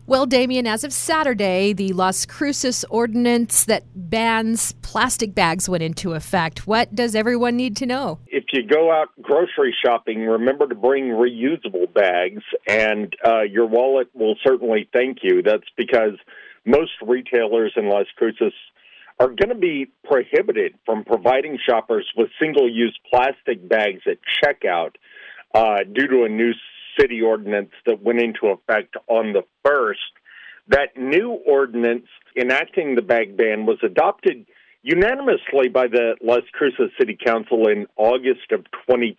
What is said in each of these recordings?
Well, Damien, as of Saturday, the Las Cruces ordinance that bans plastic bags went into effect. What does everyone need to know? If you go out grocery shopping, remember to bring reusable bags, and your wallet will certainly thank you. That's because most retailers in Las Cruces are going to be prohibited from providing shoppers with single-use plastic bags at checkout due to a new city ordinance that went into effect on the 1st. That new ordinance enacting the bag ban was adopted unanimously by the Las Cruces City Council in August of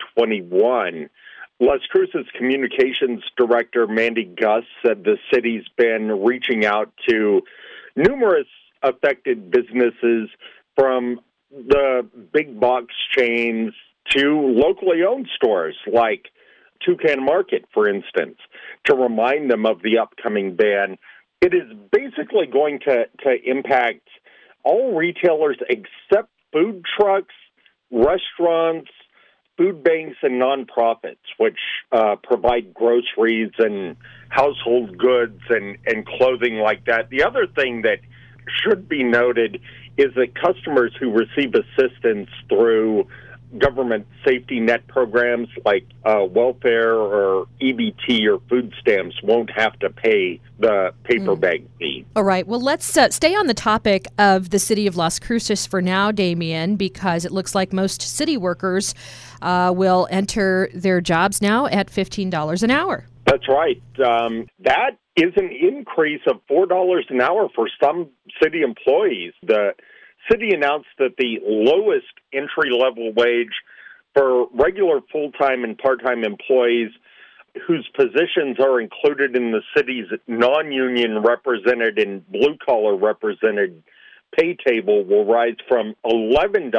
2021. Las Cruces Communications Director Mandy Gus said the city's been reaching out to numerous affected businesses, from the big box chains to locally owned stores like Toucan Market, for instance, to remind them of the upcoming ban. It is basically going to impact all retailers except food trucks, restaurants, food banks, and nonprofits, which provide groceries and household goods and clothing like that. The other thing that should be noted is that customers who receive assistance through government safety net programs like welfare or EBT or food stamps won't have to pay the paper bag fee. All right. Well, let's stay on the topic of the city of Las Cruces for now, Damien, because it looks like most city workers will enter their jobs now at $15 an hour. That's right. That is an increase of $4 an hour for some city employees. The city announced that the lowest entry-level wage for regular full-time and part-time employees whose positions are included in the city's non-union represented and blue-collar represented pay table will rise from $11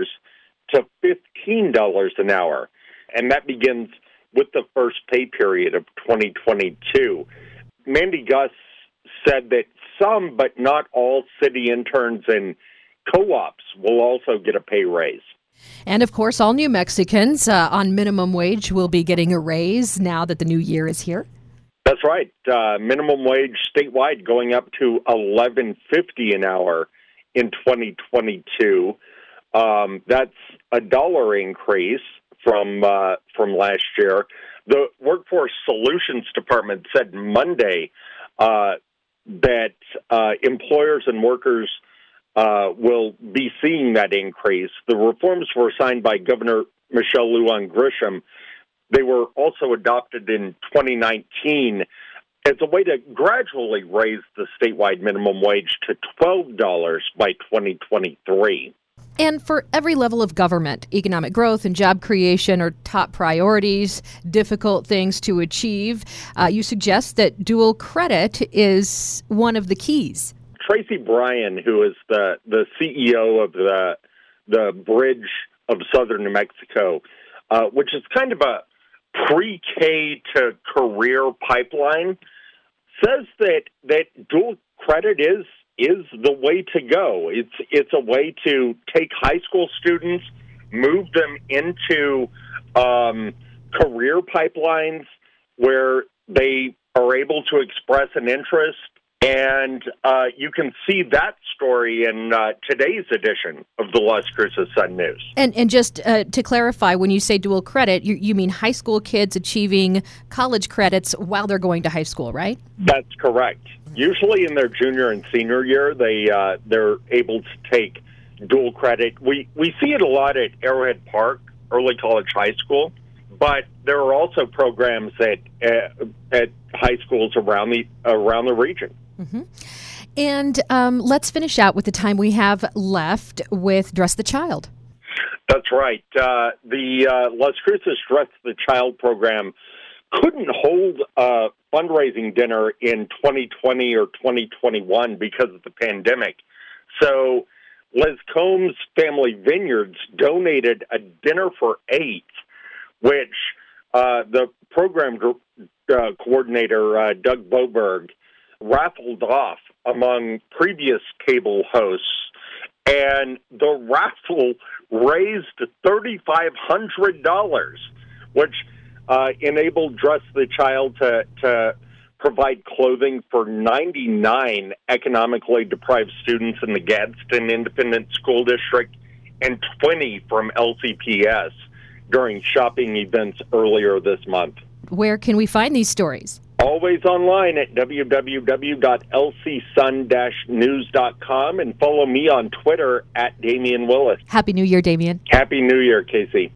to $15 an hour. And that begins with the first pay period of 2022. Mandy Gus said that some, but not all, city interns and co-ops will also get a pay raise. And, of course, all New Mexicans on minimum wage will be getting a raise now that the new year is here. That's right. Minimum wage statewide going up to $11.50 an hour in 2022. That's a $1 increase from last year. The Workforce Solutions Department said Monday that employers and workers will be seeing that increase. The reforms were signed by Governor Michelle Lujan Grisham. They were also adopted in 2019 as a way to gradually raise the statewide minimum wage to $12 by 2023. And for every level of government, economic growth and job creation are top priorities, difficult things to achieve. You suggest that dual credit is one of the keys. Tracy Bryan, who is the CEO of the Bridge of Southern New Mexico, which is kind of a pre-K to career pipeline, says that dual credit is the way to go. It's a way to take high school students, move them into career pipelines where they are able to express an interest. And you can see that story in today's edition of the Las Cruces Sun News. And just to clarify, when you say dual credit, you mean high school kids achieving college credits while they're going to high school, right? That's correct. Usually in their junior and senior year, they're able to take dual credit. We see it a lot at Arrowhead Park, Early College High School, but there are also programs at high schools around the region. Mm-hmm. And let's finish out with the time we have left with Dress the Child. That's right. The Las Cruces Dress the Child program couldn't hold a fundraising dinner in 2020 or 2021 because of the pandemic. So Liz Combs Family Vineyards donated a dinner for 8, which the program coordinator, Doug Boberg, raffled off among previous cable hosts, and the raffle raised $3,500, which enabled Dress the Child to provide clothing for 99 economically deprived students in the Gadsden Independent School District and 20 from LCPS during shopping events earlier this month. Where can we find these stories? Always online at www.lcsun-news.com and follow me on Twitter at Damian Willis. Happy New Year, Damian. Happy New Year, Casey.